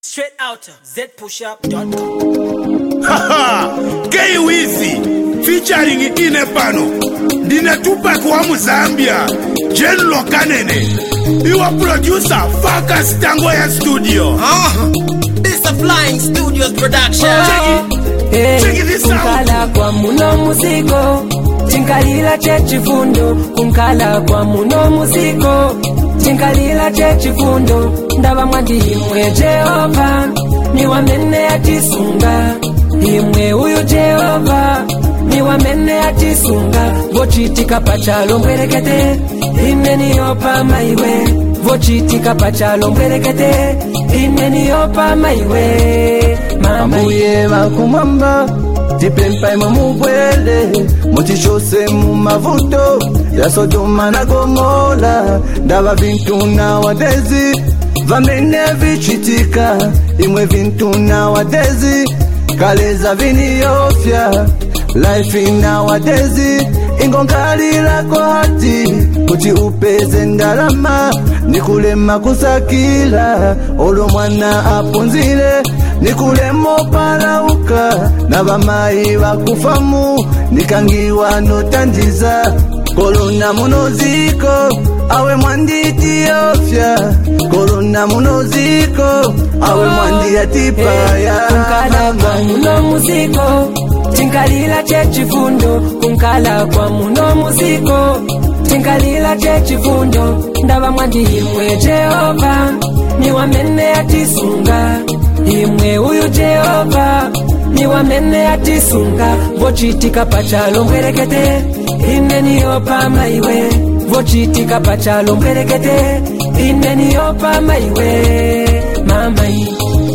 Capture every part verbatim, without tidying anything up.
Straight out z push up dot com. Haha, K-Wizzy featuring Inepano. Dina Tupac wa Muzambia, Jen Lokanene. You are producer, Focus Tangoya Studio. Ah, this is a Flying Studios production. Check it, hey, check it this out. Kunkala kwa muno muziko, chinkalila chechifundo. Kunkala kwa muno muziko, chinkalila chechifundo. Ndaba mwandi imwe Jehova, niwa mene atisunga. Imwe uyu Jehova, niwa mene atisunga. Vochitika pachalo mbwerekete, imeni yopa maiwe. Vochitika pachalo mbwerekete, imeni yopa maiwe. Ambuye bakumamba, tipempa mumubwele. Muchishose mu mavuto, ya Sodoma na Gomora. Ndaba vintu na wadezi, vamene vichitika. Imwe vintu na wadezi, kaleza viniyofya. Life nowadays ingongalila kwa hati kuti upeze ndalama nikulema kusakila olo mwana apunzile nikulemo palauka na bamayi bakufamu nikangiwa notandiza korona munoziko awe mwanditi ofya korona munoziko awe mwandi atipaya kunkala kwa muno muziko chinkalila chechifundo kunkala kwa muno muziko chinkalila chechifundo ndaba mwandi imwe Jehova niwa mene atisunga imwe uyu Jehova niwa mene atisunga vochitika pachalo mbwerekete imeni yopa maiwe vochitika pachalo mbwerekete imeni yopa maiwe mamai.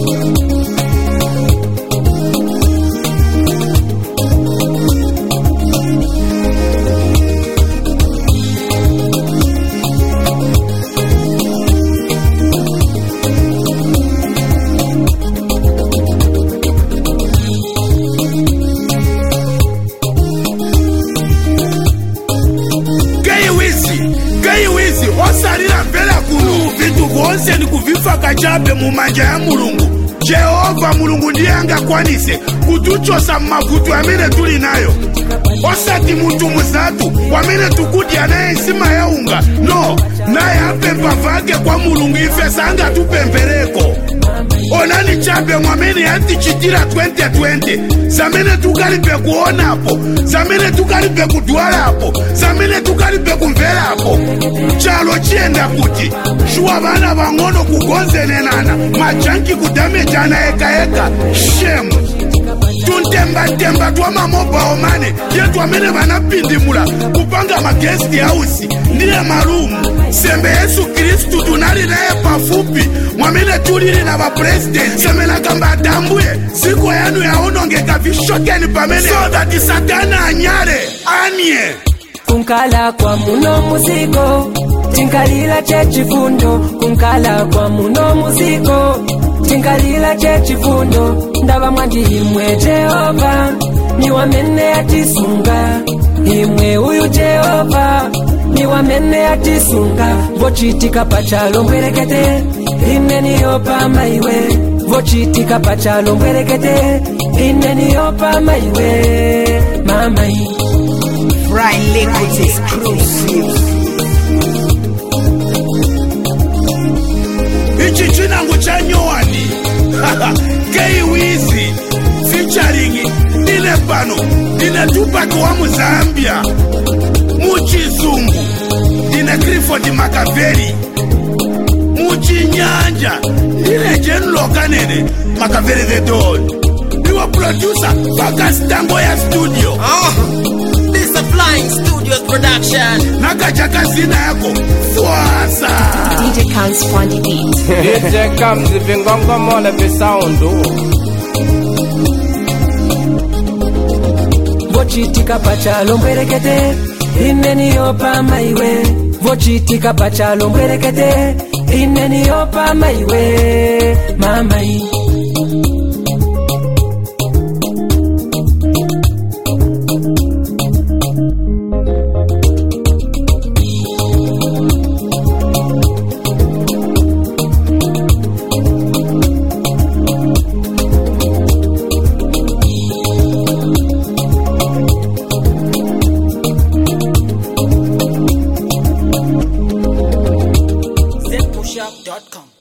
Osalila mpela kunu vitu vonse ni kuvifaka chabe mumanja ya mulungu. Jehova mulungu ndiyanga kwanise kutuchosa mavutu amene tuli nayo. Osati muntu muzatu wamene tukudi anaye nsima ya unga. No, naye apempa vage kwa mulungu ife sanga tupempereko. Onani chabe mwamene yanti chitira twenty twenty. Zamene tukalipe kuona hapo. Zamene tukalipe kuduala hapo. Zamene tukalipe kumvela hapo. Chalo chienda kuti shuwa bana bangono kugonze nenana machanki kudame jana eka eka shemu tuntemba temba tuwa mamoba omane yetu amene banapindimula kupanga magesti house ndiye marumu sembe Yesu Kristu tunali naye pafupi mwamene tulili na ba president semena kamba dambuye siku yanu ya unongeka vishokeni pamene so that satana anyare anye kunkala kwa muno muziko chinkalila chechifundo kunkala kwa muno muziko chinkalila chechifundo ndaba mwandi imwe Jehova niwa mene atisunga imwe uyu Jehova niwa mene atisunga vochitika pachalo mbwerekete imeni yopa maiwe vochitika pachalo mbwerekete imeni yopa maiwe mamai. Brian Liquids exclusive. Ichi chinangu cha nyowani K-Wizzy featuring Inepano Dina Tupac wa Muzambia Muchizungu Dina Clifford Makaveli Muchinyanja Dina Jen Lokanene Makaveli the Don. You are producer Focus Tangoya Studio. Ah, this is a Flying Studios production. Nakachaka zina yako Swasa D J Counts on the beat. D J Counts vingongo mole visoundu. Vochitika pachalo mbwerekete imeni yopa maiwe vochitika pachalo mbwerekete imeni yopa maiwe mamai. dot com.